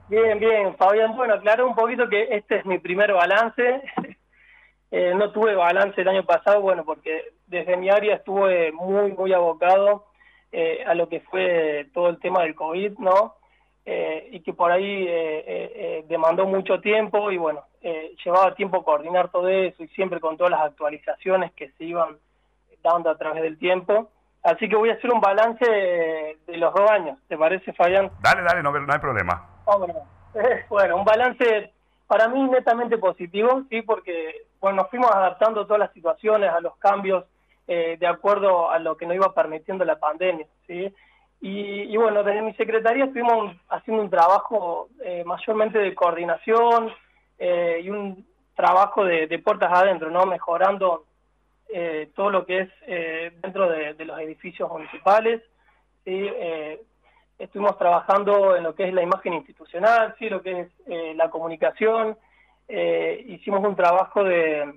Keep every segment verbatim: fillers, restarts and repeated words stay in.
Bien, bien, Fabián. Bueno, aclaro un poquito que este es mi primer balance. eh, no tuve balance el año pasado, bueno, porque desde mi área estuve muy, muy abocado eh, a lo que fue todo el tema del COVID, ¿no? Eh, y que por ahí eh, eh, eh, demandó mucho tiempo y bueno, eh, llevaba tiempo coordinar todo eso y siempre con todas las actualizaciones que se iban dando a través del tiempo. Así que voy a hacer un balance de, de los dos años, ¿te parece, Fabián? Dale, dale, no, no hay problema. Bueno, eh, bueno, un balance para mí netamente positivo, sí, porque bueno, nos fuimos adaptando a todas las situaciones, a los cambios, eh, de acuerdo a lo que nos iba permitiendo la pandemia, sí. Y, y bueno, desde mi secretaría estuvimos haciendo un trabajo eh, mayormente de coordinación eh, y un trabajo de, de puertas adentro, ¿no? Mejorando eh, todo lo que es eh, dentro de, de los edificios municipales, ¿sí? Eh, estuvimos trabajando en lo que es la imagen institucional, sí, lo que es eh, la comunicación, eh, hicimos un trabajo de,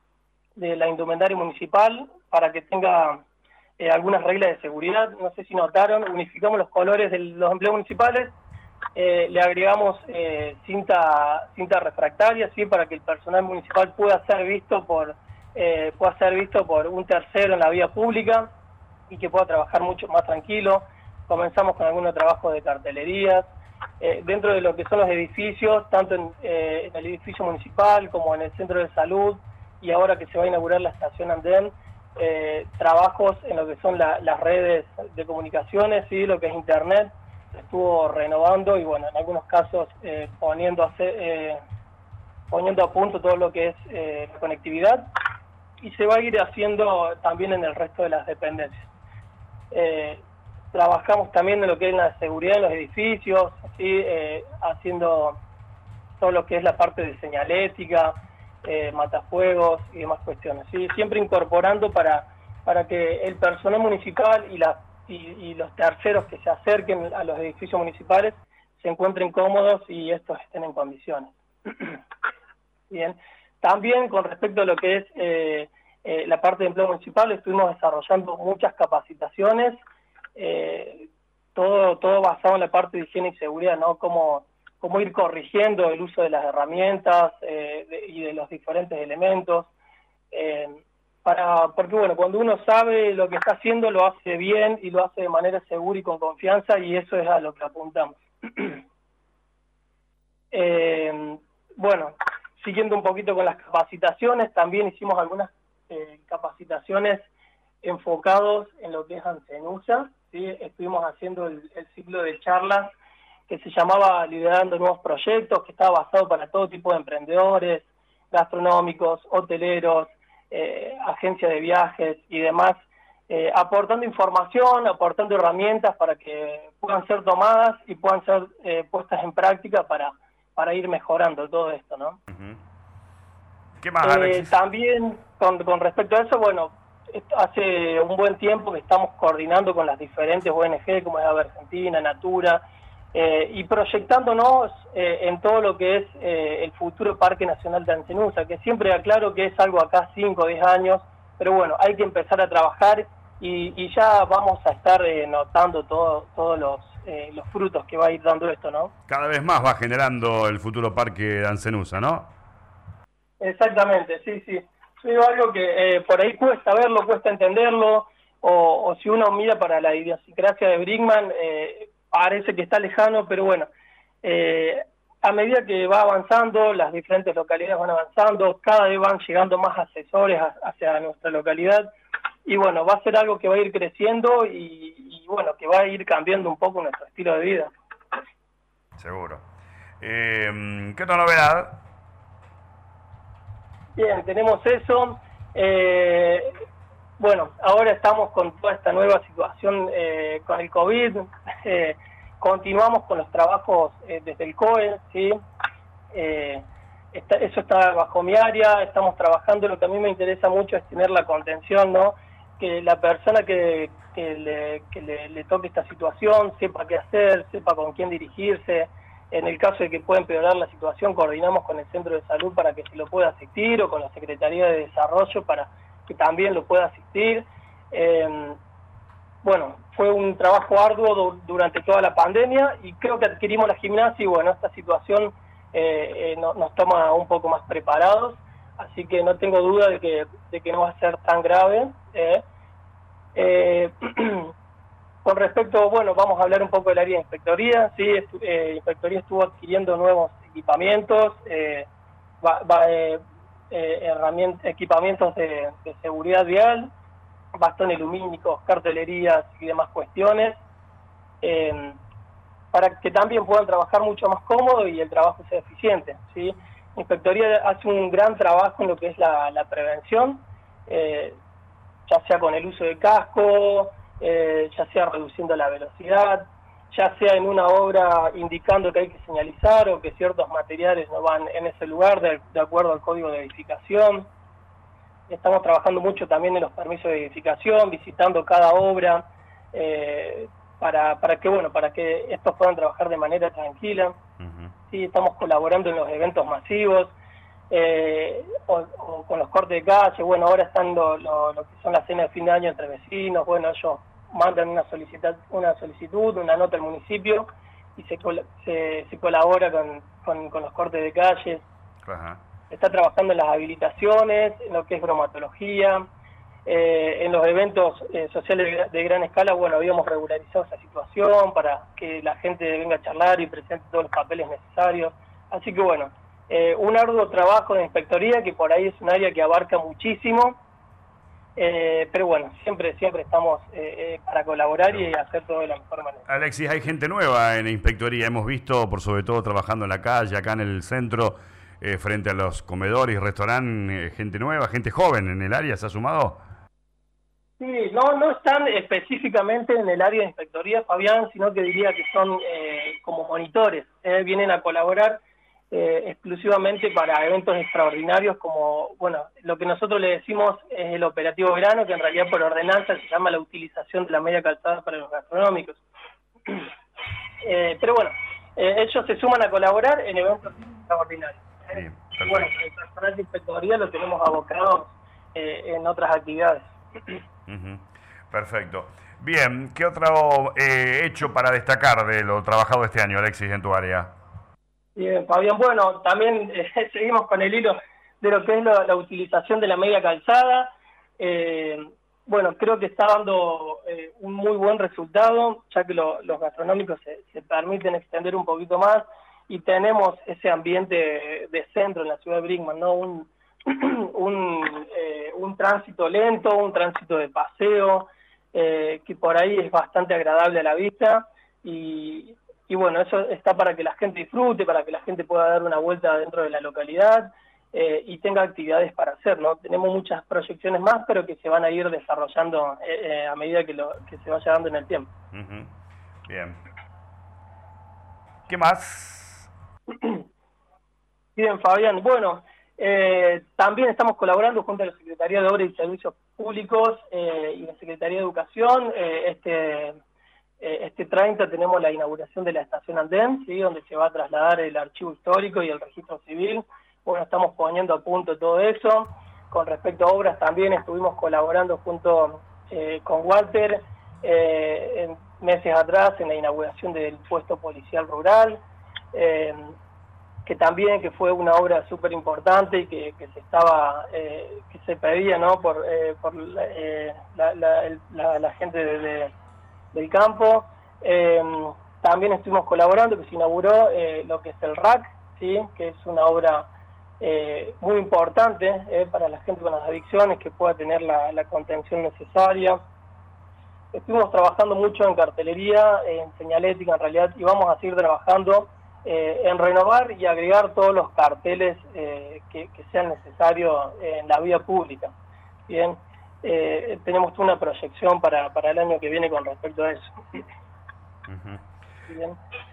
de la indumentaria municipal para que tenga eh, algunas reglas de seguridad, no sé si notaron, unificamos los colores de los empleados municipales, eh, le agregamos eh, cinta cinta refractaria, sí, para que el personal municipal pueda ser visto por eh, pueda ser visto por un tercero en la vía pública y que pueda trabajar mucho más tranquilo. Comenzamos con algunos trabajos de cartelerías, eh, dentro de lo que son los edificios, tanto en, eh, en el edificio municipal como en el centro de salud, y ahora que se va a inaugurar la estación andén, eh, trabajos en lo que son la, las redes de comunicaciones, ¿sí? Lo que es internet, se estuvo renovando y bueno, en algunos casos eh, poniendo, a, eh, poniendo a punto todo lo que es eh, la conectividad, y se va a ir haciendo también en el resto de las dependencias. Eh, trabajamos también en lo que es la seguridad en los edificios, ¿sí? eh, haciendo todo lo que es la parte de señalética, eh, matafuegos y demás cuestiones, ¿sí? Siempre incorporando para, para que el personal municipal y, la, y, y los terceros que se acerquen a los edificios municipales se encuentren cómodos y estos estén en condiciones. Bien. También con respecto a lo que es eh, eh, la parte de empleo municipal, estuvimos desarrollando muchas capacitaciones, eh, todo todo basado en la parte de higiene y seguridad, ¿no? Cómo, cómo ir corrigiendo el uso de las herramientas eh, de, y de los diferentes elementos, eh, para porque bueno, cuando uno sabe lo que está haciendo, lo hace bien y lo hace de manera segura y con confianza, y eso es a lo que apuntamos. eh, bueno, siguiendo un poquito con las capacitaciones, también hicimos algunas eh, capacitaciones enfocados en lo que es Ancenusa, ¿sí? Estuvimos haciendo el, el ciclo de charlas que se llamaba Liderando Nuevos Proyectos, que estaba basado para todo tipo de emprendedores, gastronómicos, hoteleros, eh, agencias de viajes y demás, eh, aportando información, aportando herramientas para que puedan ser tomadas y puedan ser eh, puestas en práctica para para ir mejorando todo esto, ¿no? Uh-huh. ¿Qué más, eh, Alexis? También, con, con respecto a eso, bueno, hace un buen tiempo que estamos coordinando con las diferentes O N G, como es Ave Argentina, Natura, eh, y proyectándonos eh, en todo lo que es eh, el futuro Parque Nacional de Ancenusa, que siempre aclaro que es algo acá cinco o diez años, pero bueno, hay que empezar a trabajar y, y ya vamos a estar eh, notando todo, todos los Eh, los frutos que va a ir dando esto, ¿no? Cada vez más va generando el futuro parque de Ancenusa, ¿no? Exactamente, sí, sí. Es algo que eh, por ahí cuesta verlo, cuesta entenderlo, o, o si uno mira para la idiosincrasia de Brinkmann, eh, parece que está lejano, pero bueno, eh, a medida que va avanzando, las diferentes localidades van avanzando, cada vez van llegando más asesores a, hacia nuestra localidad, y bueno, va a ser algo que va a ir creciendo y, y bueno, que va a ir cambiando un poco nuestro estilo de vida. Seguro. Eh, ¿Qué otra novedad? Bien, tenemos eso. Eh, bueno, ahora estamos con toda esta nueva situación eh, con el COVID. Eh, continuamos con los trabajos eh, desde el C O E, ¿sí? Eh, está, eso está bajo mi área, estamos trabajando. Lo que a mí me interesa mucho es tener la contención, ¿no? Que la persona que, que, le, que le, le toque esta situación sepa qué hacer, sepa con quién dirigirse. En el caso de que pueda empeorar la situación, coordinamos con el centro de salud para que se lo pueda asistir, o con la Secretaría de Desarrollo para que también lo pueda asistir. Eh, bueno, fue un trabajo arduo du durante toda la pandemia y creo que adquirimos la gimnasia y bueno, esta situación eh, eh, no, nos toma un poco más preparados, así que no tengo duda de que, de que no va a ser tan grave. Eh. Eh, con respecto, bueno, vamos a hablar un poco del área de inspectoría. Sí, estu eh, inspectoría estuvo adquiriendo nuevos equipamientos, eh, va, va, eh, eh, equipamientos de, de seguridad vial, bastones lumínicos, cartelerías y demás cuestiones, eh, para que también puedan trabajar mucho más cómodo y el trabajo sea eficiente, ¿sí? Inspectoría hace un gran trabajo en lo que es la, la prevención, eh, ya sea con el uso de casco, eh, ya sea reduciendo la velocidad, ya sea en una obra indicando que hay que señalizar o que ciertos materiales no van en ese lugar de, de acuerdo al código de edificación. Estamos trabajando mucho también en los permisos de edificación, visitando cada obra, eh, para, para que bueno, para que estos puedan trabajar de manera tranquila. Uh-huh. Sí, estamos colaborando en los eventos masivos, eh, o, o con los cortes de calle. Bueno, ahora están lo, lo, lo que son las cenas de fin de año entre vecinos. Bueno, ellos mandan una solicitud, una solicitud, una nota al municipio y se, se, se colabora con, con, con los cortes de calle. Uh-huh. Está trabajando en las habilitaciones, en lo que es bromatología, eh, en los eventos eh, sociales de, de gran escala. Bueno, habíamos regularizado esa situación para que la gente venga a charlar y presente todos los papeles necesarios. Así que bueno, eh, un arduo trabajo de inspectoría que por ahí es un área que abarca muchísimo, eh, pero bueno, siempre siempre estamos eh, eh, para colaborar y hacer todo de la mejor manera. Alexis, hay gente nueva en la inspectoría, hemos visto por sobre todo trabajando en la calle, acá en el centro, Eh, frente a los comedores y restaurantes, eh, gente nueva, gente joven en el área, ¿se ha sumado? Sí, no, no están específicamente en el área de inspectoría, Fabián, sino que diría que son eh, como monitores, eh, vienen a colaborar eh, exclusivamente para eventos extraordinarios como, bueno, lo que nosotros le decimos es el operativo verano, que en realidad por ordenanza se llama la utilización de la media calzada para los gastronómicos. eh, pero bueno, eh, ellos se suman a colaborar en eventos extraordinarios. Sí, bueno, el personal de inspectoría lo tenemos abocado eh, en otras actividades. Uh-huh. Perfecto. Bien, ¿qué otro eh, hecho para destacar de lo trabajado este año, Alexis, en tu área? Bien, Fabián, bueno, también eh, seguimos con el hilo de lo que es la, la utilización de la media calzada. Eh, bueno, creo que está dando eh, un muy buen resultado, ya que lo, los gastronómicos se, se permiten extender un poquito más. Y tenemos ese ambiente de centro en la ciudad de Brinkman, ¿no? Un, un, eh, un tránsito lento, un tránsito de paseo, eh, que por ahí es bastante agradable a la vista. Y, y bueno, eso está para que la gente disfrute, para que la gente pueda dar una vuelta dentro de la localidad eh, y tenga actividades para hacer, ¿no? Tenemos muchas proyecciones más, pero que se van a ir desarrollando eh, eh, a medida que, lo, que se vaya dando en el tiempo. Uh-huh. Bien. ¿Qué más? Bien, Fabián. Bueno, eh, también estamos colaborando junto a la Secretaría de Obras y Servicios Públicos eh, y la Secretaría de Educación. Eh, este, eh, este treinta tenemos la inauguración de la estación Andén, ¿sí? Donde se va a trasladar el archivo histórico y el registro civil. Bueno, estamos poniendo a punto todo eso. Con respecto a obras también estuvimos colaborando junto eh, con Walter eh, en meses atrás en la inauguración del puesto policial rural. Eh, que también que fue una obra súper importante y que, que se estaba eh, que se pedía, ¿no? por eh, por eh, la, la, el, la, la gente de, de, del campo. Eh, también estuvimos colaborando, que se inauguró eh, lo que es el R A C, ¿sí? Que es una obra eh, muy importante eh, para la gente con las adicciones, que pueda tener la, la contención necesaria. Estuvimos trabajando mucho en cartelería, en señalética en realidad, y vamos a seguir trabajando Eh, en renovar y agregar todos los carteles eh, que, que sean necesarios en la vía pública. Bien, eh, tenemos una proyección para, para el año que viene con respecto a eso. Uh-huh. Bien.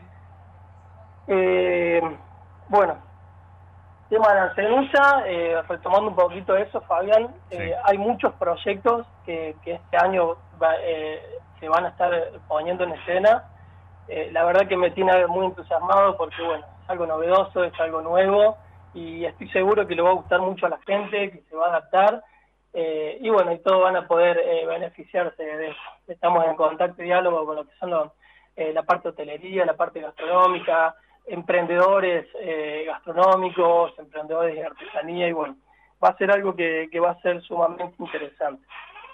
Eh, bueno, tema de Ancenusa, eh, retomando un poquito eso, Fabián, eh, sí. Hay muchos proyectos que, que este año va, eh, se van a estar poniendo en escena. Eh, la verdad que me tiene muy entusiasmado porque, bueno, es algo novedoso, es algo nuevo y estoy seguro que le va a gustar mucho a la gente, que se va a adaptar eh, y bueno, y todos van a poder eh, beneficiarse de eso. Estamos en contacto y diálogo con lo que son los, eh, la parte de hotelería, la parte gastronómica, emprendedores eh, gastronómicos, emprendedores de artesanía, y bueno, va a ser algo que, que va a ser sumamente interesante.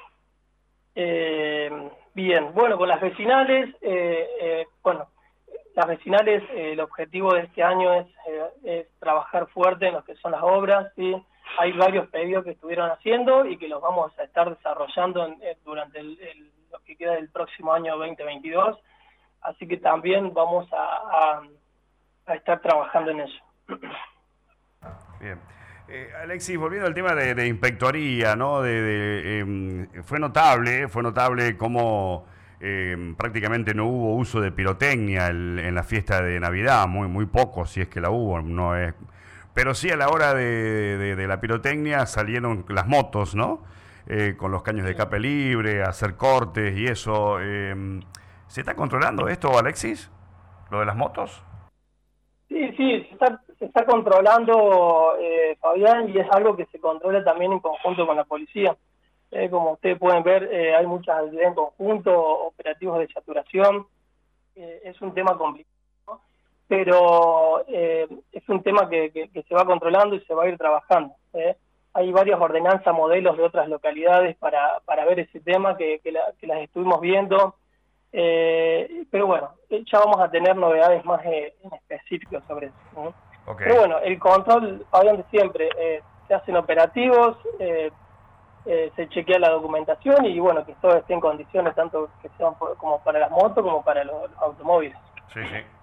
Eh, bien, bueno, con las vecinales, eh, eh, bueno, las vecinales, eh, el objetivo de este año es, eh, es trabajar fuerte en lo que son las obras, ¿sí? Hay varios pedidos que estuvieron haciendo y que los vamos a estar desarrollando en, en, durante el, el, lo que queda del próximo año veinte veintidós, así que también vamos a, a, a estar trabajando en eso. Bien. Eh, Alexis, volviendo al tema de, de inspectoría, ¿no? De, de, eh, fue notable, fue notable cómo eh, prácticamente no hubo uso de pirotecnia el, en la fiesta de Navidad, muy muy poco, si es que la hubo, no es. Pero sí a la hora de, de, de la pirotecnia salieron las motos, ¿no? Eh, con los caños de escape libre, hacer cortes y eso. Eh, ¿Se está controlando esto, Alexis? ¿Lo de las motos? Sí, sí, se está, se está controlando, eh, Fabián, y es algo que se controla también en conjunto con la policía. Eh, como ustedes pueden ver, eh, hay muchas actividades en conjunto, operativos de saturación. Eh, es un tema complicado, ¿no? Pero eh, es un tema que, que, que se va controlando y se va a ir trabajando. ¿eh? Hay varias ordenanzas, modelos de otras localidades para, para ver ese tema que, que, la, que las estuvimos viendo. Eh, pero bueno, ya vamos a tener novedades más eh, en específico sobre eso, ¿no? Okay. Pero bueno, el control, Fabián, de siempre, eh, se hacen operativos, eh, eh, se chequea la documentación y bueno, que todo esté en condiciones tanto que sean por, como para las motos como para los, los automóviles. Sí, sí.